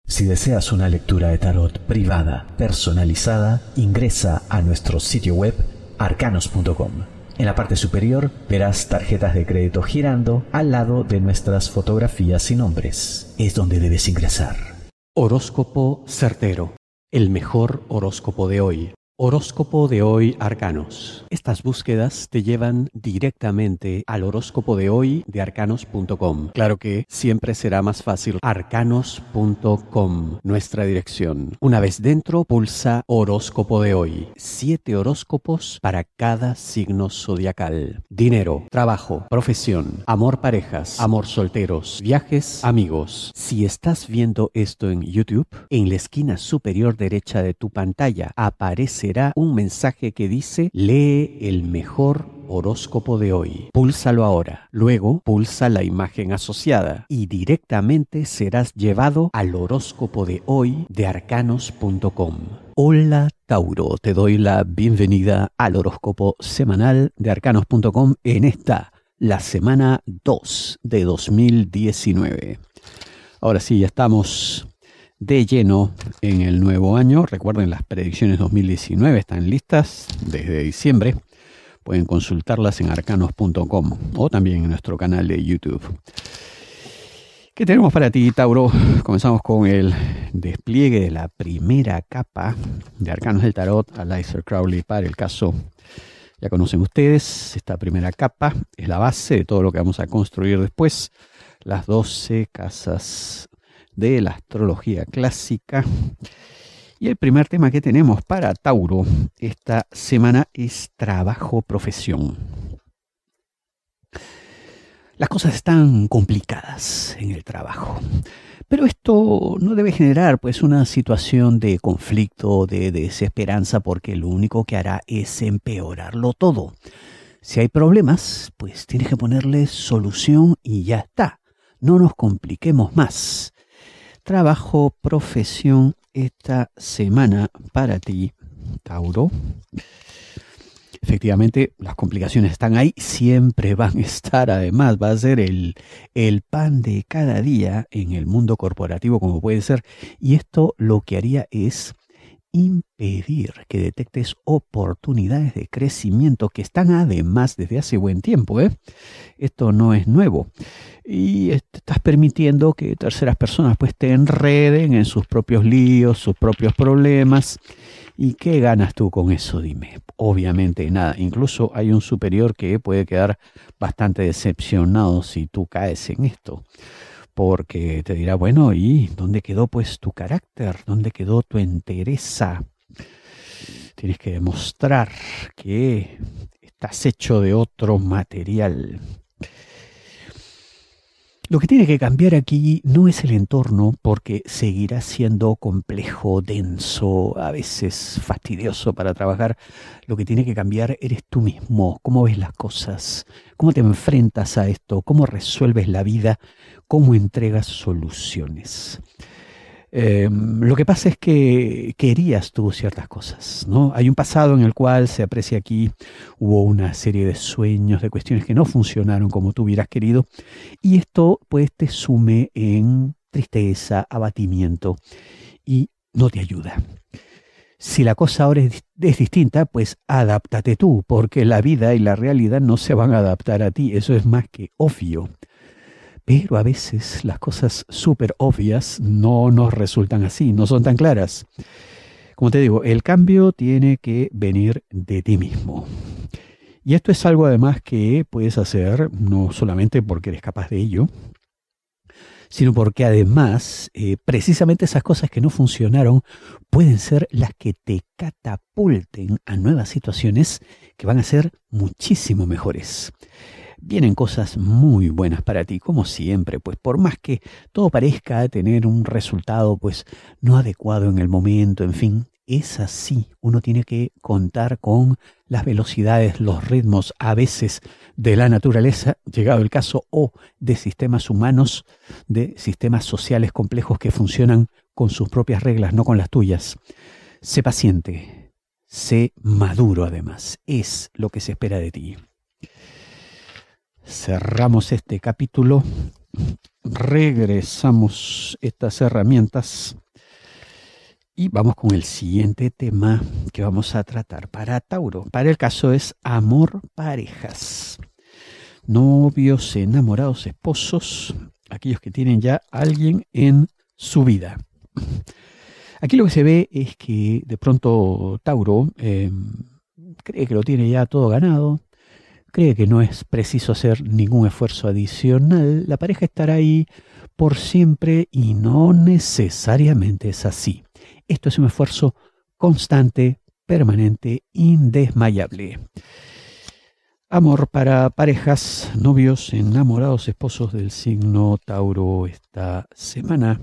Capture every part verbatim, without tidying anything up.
Si deseas una lectura de tarot privada, personalizada, ingresa a nuestro sitio web arcanos punto com. En la parte superior verás tarjetas de crédito girando al lado de nuestras fotografías y nombres. Es donde debes ingresar. Horóscopo certero. El mejor horóscopo de hoy. Horóscopo de hoy Arcanos. Estas búsquedas te llevan directamente al horóscopo de hoy de arcanos punto com. Claro que siempre será más fácil arcanos punto com, nuestra dirección. Una vez dentro, pulsa horóscopo de hoy. Siete horóscopos para cada signo zodiacal. Dinero, trabajo, profesión, amor parejas, amor solteros, viajes, amigos. Si estás viendo esto en YouTube, en la esquina superior derecha de tu pantalla aparece un mensaje que dice lee el mejor horóscopo de hoy. Púlsalo ahora. Luego pulsa la imagen asociada y directamente serás llevado al horóscopo de hoy de arcanos punto com. Hola Tauro, te doy la bienvenida al horóscopo semanal de arcanos punto com en esta, la semana dos de dos mil diecinueve. Ahora sí, ya estamos de lleno en el nuevo año. Recuerden, las predicciones dos mil diecinueve están listas desde diciembre. Pueden consultarlas en arcanos punto com o también en nuestro canal de YouTube. ¿Qué tenemos para ti, Tauro? Comenzamos con el despliegue de la primera capa de Arcanos del Tarot a Aleister Crowley para el caso. Ya conocen ustedes, esta primera capa es la base de todo lo que vamos a construir después. Las doce casas de la astrología clásica. Y el primer tema que tenemos para Tauro esta semana es trabajo-profesión. Las cosas están complicadas en el trabajo, pero esto no debe generar pues una situación de conflicto, de desesperanza, porque lo único que hará es empeorarlo todo. Si hay problemas, pues tienes que ponerle solución y ya está. No nos compliquemos más. Trabajo, profesión esta semana para ti, Tauro. Efectivamente, las complicaciones están ahí, siempre van a estar, además, va a ser el, el pan de cada día en el mundo corporativo, como puede ser, y esto lo que haría es impedir que detectes oportunidades de crecimiento que están además desde hace buen tiempo, ¿eh? Esto no es nuevo. Y estás permitiendo que terceras personas pues te enreden en sus propios líos, sus propios problemas. ¿Y qué ganas tú con eso? Dime. Obviamente nada. Incluso hay un superior que puede quedar bastante decepcionado si tú caes en esto. Porque te dirá, bueno, ¿y dónde quedó pues tu carácter? ¿Dónde quedó tu entereza? Tienes que demostrar que estás hecho de otro material. Lo que tiene que cambiar aquí no es el entorno, porque seguirá siendo complejo, denso, a veces fastidioso para trabajar. Lo que tiene que cambiar eres tú mismo. ¿Cómo ves las cosas? ¿Cómo te enfrentas a esto? ¿Cómo resuelves la vida? ¿Cómo entregas soluciones? Eh, lo que pasa es que querías tú ciertas cosas, ¿no? Hay un pasado en el cual se aprecia aquí, hubo una serie de sueños, de cuestiones que no funcionaron como tú hubieras querido, y esto pues te sume en tristeza, abatimiento, y no te ayuda. Si la cosa ahora es, es distinta, pues adáptate tú, porque la vida y la realidad no se van a adaptar a ti, eso es más que obvio. Pero a veces las cosas súper obvias no nos resultan así, no son tan claras. Como te digo, el cambio tiene que venir de ti mismo. Y esto es algo además que puedes hacer no solamente porque eres capaz de ello, sino porque además eh, precisamente esas cosas que no funcionaron pueden ser las que te catapulten a nuevas situaciones que van a ser muchísimo mejores. Vienen cosas muy buenas para ti, como siempre, pues por más que todo parezca tener un resultado pues no adecuado en el momento, en fin, es así. Uno tiene que contar con las velocidades, los ritmos a veces de la naturaleza, llegado el caso, o de sistemas humanos, de sistemas sociales complejos que funcionan con sus propias reglas, no con las tuyas. Sé paciente, sé maduro además, es lo que se espera de ti. Cerramos este capítulo regresamos estas herramientas y vamos con el siguiente tema que vamos a tratar para Tauro. Para el caso es amor, parejas, novios, enamorados, esposos, aquellos que tienen ya a alguien en su vida. Aquí lo que se ve es que de pronto Tauro eh, cree que lo tiene ya todo ganado, cree que no es preciso hacer ningún esfuerzo adicional, la pareja estará ahí por siempre y no necesariamente es así. Esto es un esfuerzo constante, permanente, indesmayable. Amor para parejas, novios, enamorados, esposos del signo Tauro esta semana.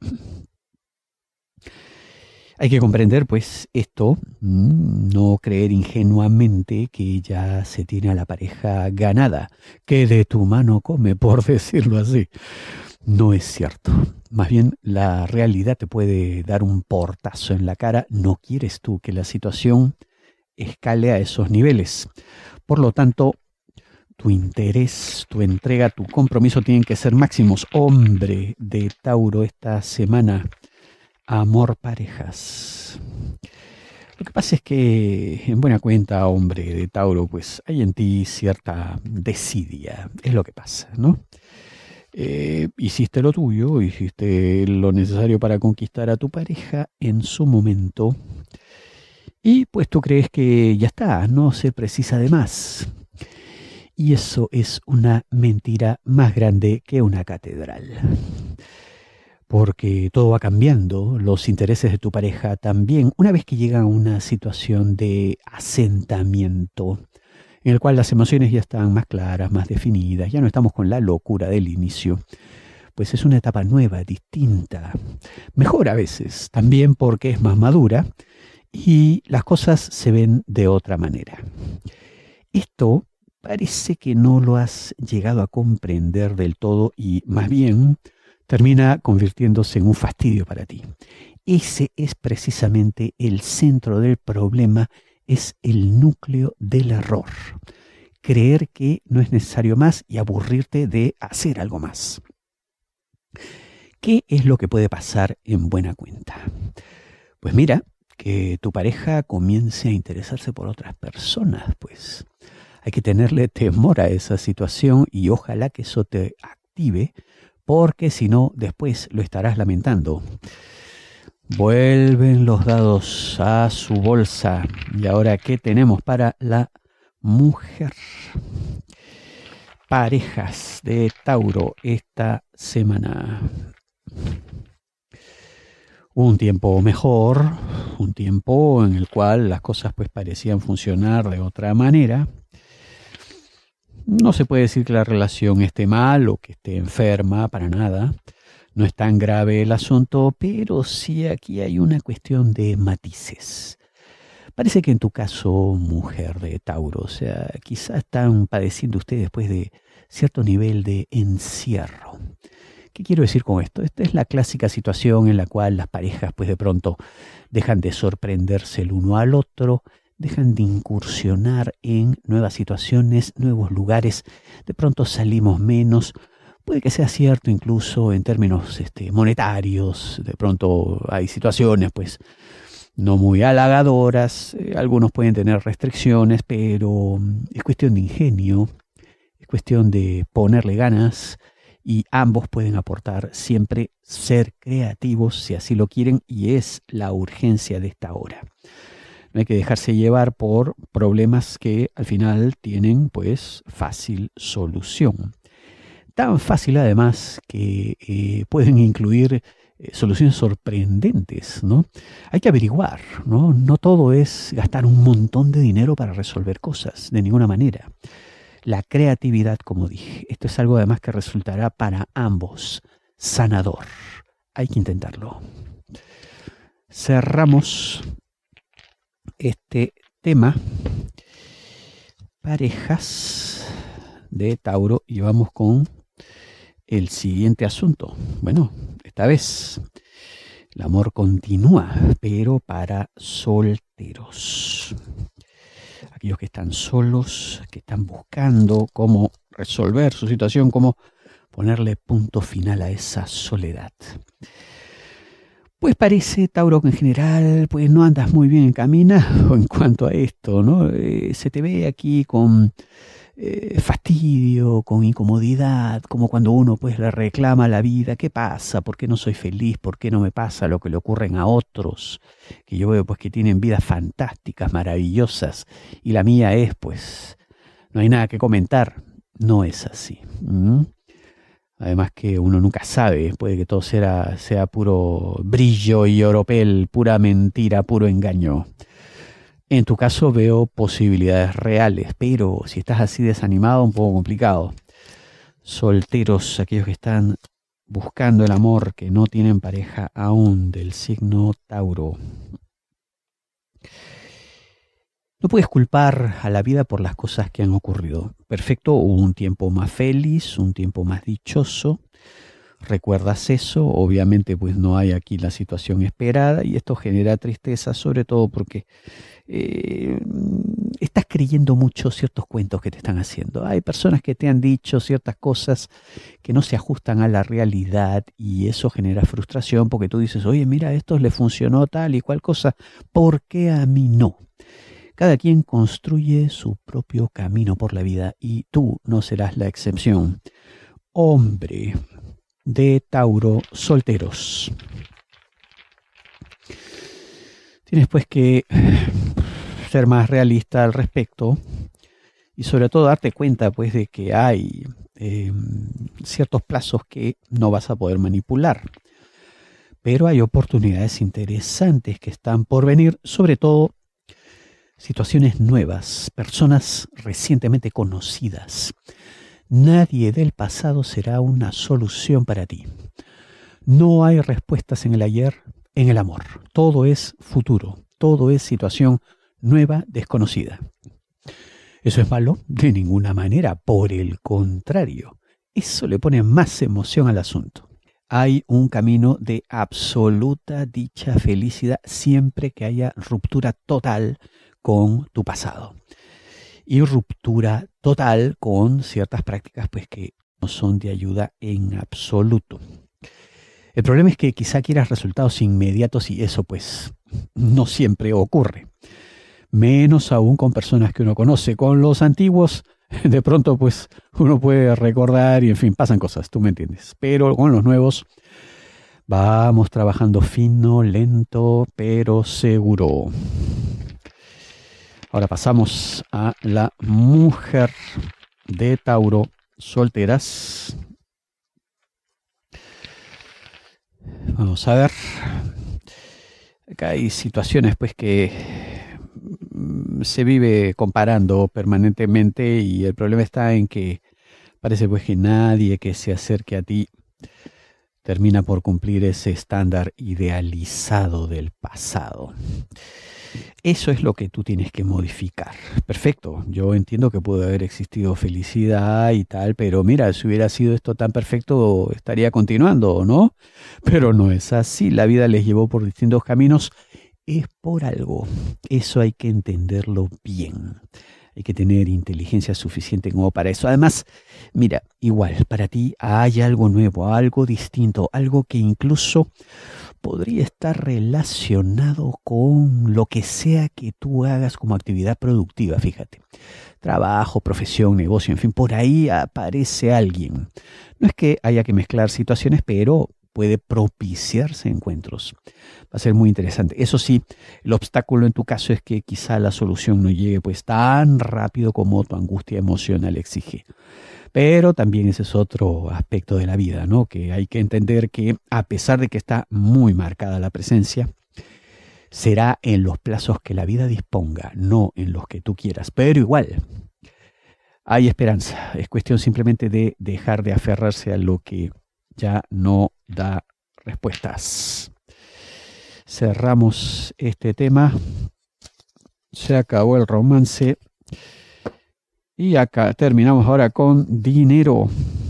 Hay que comprender, pues, esto, no creer ingenuamente que ya se tiene a la pareja ganada, que de tu mano come, por decirlo así. No es cierto. Más bien, la realidad te puede dar un portazo en la cara. No quieres tú que la situación escale a esos niveles. Por lo tanto, tu interés, tu entrega, tu compromiso tienen que ser máximos. Hombre de Tauro esta semana. Amor, parejas. Lo que pasa es que, en buena cuenta, hombre de Tauro, pues hay en ti cierta desidia. Es lo que pasa, ¿no? Eh, hiciste lo tuyo, hiciste lo necesario para conquistar a tu pareja en su momento. Y pues tú crees que ya está, no se precisa de más. Y eso es una mentira más grande que una catedral. Porque todo va cambiando, los intereses de tu pareja también, una vez que llegan a una situación de asentamiento, en el cual las emociones ya están más claras, más definidas, ya no estamos con la locura del inicio, pues es una etapa nueva, distinta, mejor a veces, también porque es más madura y las cosas se ven de otra manera. Esto parece que no lo has llegado a comprender del todo y más bien termina convirtiéndose en un fastidio para ti. Ese es precisamente el centro del problema, es el núcleo del error. Creer que no es necesario más y aburrirte de hacer algo más. ¿Qué es lo que puede pasar en buena cuenta? Pues mira, que tu pareja comience a interesarse por otras personas, pues hay que tenerle temor a esa situación y ojalá que eso te active, porque si no, después lo estarás lamentando. Vuelven los dados a su bolsa. Y ahora, ¿qué tenemos para la mujer? Parejas de Tauro esta semana. Un tiempo mejor, un tiempo en el cual las cosas pues parecían funcionar de otra manera. No se puede decir que la relación esté mal o que esté enferma, para nada. No es tan grave el asunto, pero sí aquí hay una cuestión de matices. Parece que en tu caso, mujer de Tauro, o sea, quizás están padeciendo ustedes después de cierto nivel de encierro. ¿Qué quiero decir con esto? Esta es la clásica situación en la cual las parejas pues de pronto dejan de sorprenderse el uno al otro, dejan de incursionar en nuevas situaciones, nuevos lugares, de pronto salimos menos. Puede que sea cierto incluso en términos este, monetarios, de pronto hay situaciones pues no muy halagadoras, eh, algunos pueden tener restricciones, pero es cuestión de ingenio, es cuestión de ponerle ganas y ambos pueden aportar siempre ser creativos si así lo quieren y es la urgencia de esta hora. No hay que dejarse llevar por problemas que al final tienen pues fácil solución. Tan fácil además que eh, pueden incluir eh, soluciones sorprendentes, ¿no? Hay que averiguar, ¿no? No todo es gastar un montón de dinero para resolver cosas, de ninguna manera. La creatividad, como dije, esto es algo además que resultará para ambos sanador. Hay que intentarlo. Cerramos este tema. Parejas de Tauro y vamos con el siguiente asunto. Bueno, esta vez el amor continúa, pero para solteros. Aquellos que están solos, que están buscando cómo resolver su situación, cómo ponerle punto final a esa soledad. Pues parece, Tauro, que en general pues no andas muy bien encaminado en cuanto a esto, ¿no? Eh, se te ve aquí con eh, fastidio, con incomodidad, como cuando uno pues le reclama a la vida, ¿qué pasa? ¿Por qué no soy feliz? ¿Por qué no me pasa lo que le ocurren a otros? Que yo veo pues que tienen vidas fantásticas, maravillosas, y la mía es pues, no hay nada que comentar. No es así. ¿Mm? Además que uno nunca sabe, puede que todo sea, sea puro brillo y oropel, pura mentira, puro engaño. En tu caso veo posibilidades reales, pero si estás así desanimado, un poco complicado. Solteros, aquellos que están buscando el amor, que no tienen pareja aún, del signo Tauro. No puedes culpar a la vida por las cosas que han ocurrido. Perfecto, hubo un tiempo más feliz, un tiempo más dichoso. Recuerdas eso, obviamente pues no hay aquí la situación esperada y esto genera tristeza, sobre todo porque eh, estás creyendo mucho ciertos cuentos que te están haciendo. Hay personas que te han dicho ciertas cosas que no se ajustan a la realidad y eso genera frustración porque tú dices, oye, mira, a estos le funcionó tal y cual cosa, ¿por qué a mí no? Cada quien construye su propio camino por la vida y tú no serás la excepción. Hombre de Tauro, solteros. Tienes pues que ser más realista al respecto y sobre todo darte cuenta pues de que hay eh, ciertos plazos que no vas a poder manipular. Pero hay oportunidades interesantes que están por venir, sobre todo situaciones nuevas, personas recientemente conocidas. Nadie del pasado será una solución para ti. No hay respuestas en el ayer, en el amor. Todo es futuro, todo es situación nueva, desconocida. ¿Eso es malo? De ninguna manera, por el contrario. Eso le pone más emoción al asunto. Hay un camino de absoluta dicha, felicidad, siempre que haya ruptura total con tu pasado y ruptura total con ciertas prácticas pues que no son de ayuda en absoluto. El problema es que quizá quieras resultados inmediatos y eso pues no siempre ocurre, menos aún con personas que uno conoce. Con los antiguos de pronto pues uno puede recordar y en fin pasan cosas, tú me entiendes, pero con los nuevos vamos trabajando fino, lento pero seguro. Ahora pasamos a la mujer de Tauro, solteras. Vamos a ver. Acá hay situaciones pues que se vive comparando permanentemente y el problema está en que parece pues que nadie que se acerque a ti termina por cumplir ese estándar idealizado del pasado. Eso es lo que tú tienes que modificar. Perfecto, yo entiendo que puede haber existido felicidad y tal, pero mira, si hubiera sido esto tan perfecto, estaría continuando, ¿no? Pero no es así, la vida les llevó por distintos caminos, es por algo. Eso hay que entenderlo bien. Hay que tener inteligencia suficiente como para eso. Además, mira, igual, para ti hay algo nuevo, algo distinto, algo que incluso podría estar relacionado con lo que sea que tú hagas como actividad productiva, fíjate. Trabajo, profesión, negocio, en fin, por ahí aparece alguien. No es que haya que mezclar situaciones, pero puede propiciarse encuentros. Va a ser muy interesante. Eso sí, el obstáculo en tu caso es que quizá la solución no llegue pues tan rápido como tu angustia emocional exige. Pero también ese es otro aspecto de la vida, ¿no? Que hay que entender que a pesar de que está muy marcada la presencia, será en los plazos que la vida disponga, no en los que tú quieras. Pero igual, hay esperanza. Es cuestión simplemente de dejar de aferrarse a lo que ya no da respuestas. Cerramos este tema. Se acabó el romance. Y acá terminamos ahora con dinero.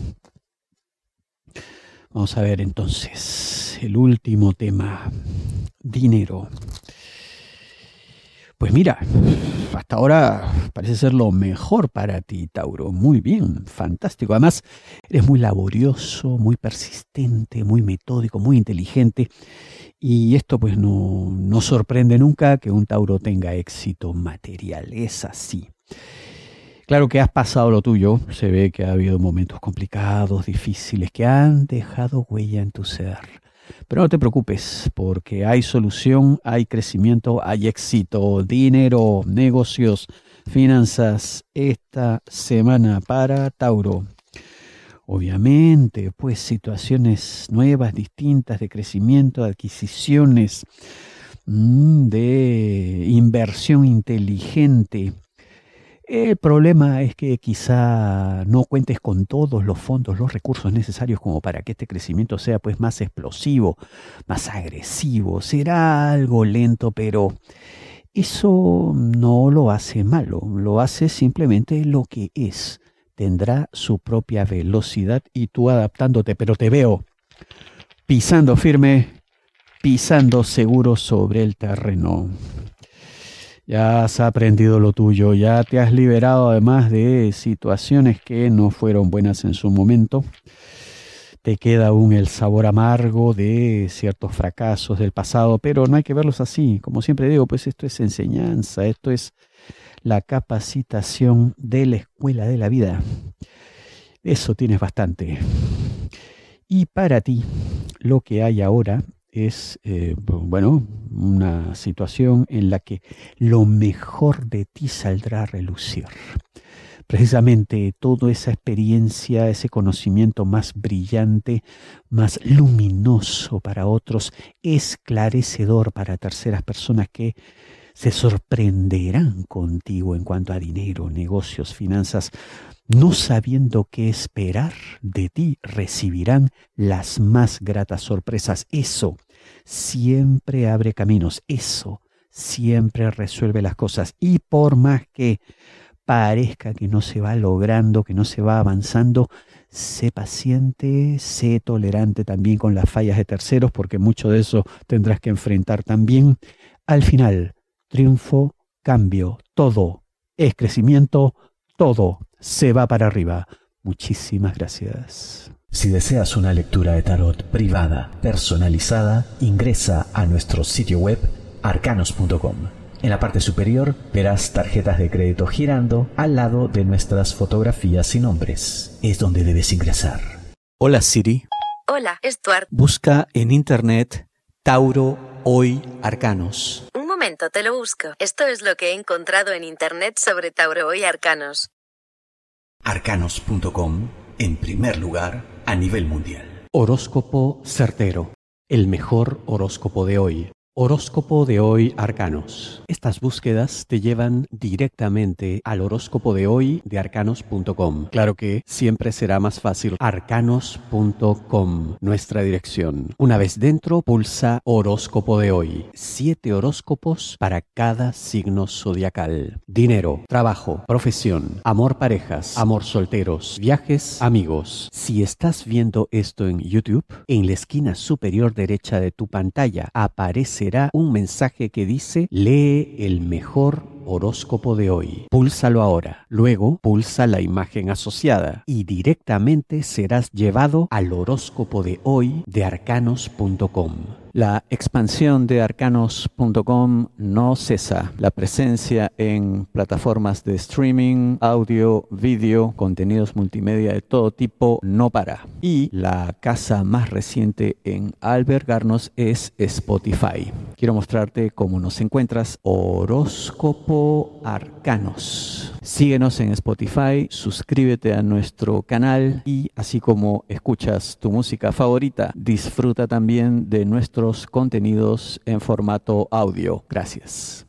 Vamos a ver entonces el último tema. Dinero. Pues mira, hasta ahora parece ser lo mejor para ti, Tauro. Muy bien, fantástico. Además, eres muy laborioso, muy persistente, muy metódico, muy inteligente. Y esto pues no, no sorprende nunca que un Tauro tenga éxito material. Es así. Claro que has pasado lo tuyo. Se ve que ha habido momentos complicados, difíciles, que han dejado huella en tu ser. Pero no te preocupes, porque hay solución, hay crecimiento, hay éxito, dinero, negocios, finanzas esta semana para Tauro. Obviamente, pues situaciones nuevas, distintas de crecimiento, de adquisiciones, de inversión inteligente. El problema es que quizá no cuentes con todos los fondos, los recursos necesarios como para que este crecimiento sea pues más explosivo, más agresivo. Será algo lento, pero eso no lo hace malo, lo hace simplemente lo que es. Tendrá su propia velocidad y tú adaptándote, pero te veo pisando firme, pisando seguro sobre el terreno. Ya has aprendido lo tuyo, ya te has liberado además de situaciones que no fueron buenas en su momento. Te queda aún el sabor amargo de ciertos fracasos del pasado, pero no hay que verlos así. Como siempre digo, pues esto es enseñanza, esto es la capacitación de la escuela de la vida. Eso tienes bastante. Y para ti, lo que hay ahora es, eh, bueno, una situación en la que lo mejor de ti saldrá a relucir. Precisamente toda esa experiencia, ese conocimiento más brillante, más luminoso para otros, esclarecedor para terceras personas que se sorprenderán contigo en cuanto a dinero, negocios, finanzas. No sabiendo qué esperar de ti, recibirán las más gratas sorpresas. Eso siempre abre caminos, eso siempre resuelve las cosas. Y por más que parezca que no se va logrando, que no se va avanzando, sé paciente, sé tolerante también con las fallas de terceros, porque mucho de eso tendrás que enfrentar también. Al final, triunfo, cambio, todo es crecimiento, todo se va para arriba. Muchísimas gracias. Si deseas una lectura de tarot privada, personalizada, ingresa a nuestro sitio web arcanos punto com. En la parte superior verás tarjetas de crédito girando al lado de nuestras fotografías y nombres. Es donde debes ingresar. Hola Siri. Hola, Stuart. Busca en internet Tauro Hoy Arcanos. Un momento, te lo busco. Esto es lo que he encontrado en internet sobre Tauro Hoy Arcanos. arcanos punto com, en primer lugar a nivel mundial. Horóscopo certero, el mejor horóscopo de hoy. Horóscopo de hoy Arcanos. Estas búsquedas te llevan directamente al horóscopo de hoy de arcanos punto com. Claro que siempre será más fácil. arcanos punto com, nuestra dirección. Una vez dentro, pulsa horóscopo de hoy. Siete horóscopos para cada signo zodiacal. Dinero, trabajo, profesión, amor parejas, amor solteros, viajes, amigos. Si estás viendo esto en YouTube, en la esquina superior derecha de tu pantalla aparece un mensaje que dice lee el mejor horóscopo de hoy. Púlsalo ahora. Luego pulsa la imagen asociada y directamente serás llevado al horóscopo de hoy de arcanos punto com. La expansión de arcanos punto com no cesa. La presencia en plataformas de streaming, audio, vídeo, contenidos multimedia de todo tipo no para. Y la casa más reciente en albergarnos es Spotify. Quiero mostrarte cómo nos encuentras. Horóscopo Arcanos. Síguenos en Spotify, suscríbete a nuestro canal y así como escuchas tu música favorita, disfruta también de nuestros contenidos en formato audio. Gracias.